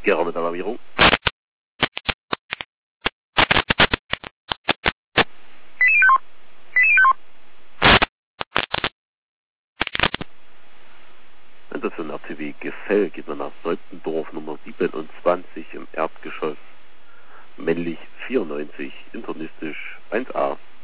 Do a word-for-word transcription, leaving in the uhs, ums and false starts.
Gera mit Alarmierung. Wenn das von R T W Gefell geht man nach Neupendorf Nummer siebenundzwanzig im Erdgeschoss, männlich vierundneunzig, internistisch eins a.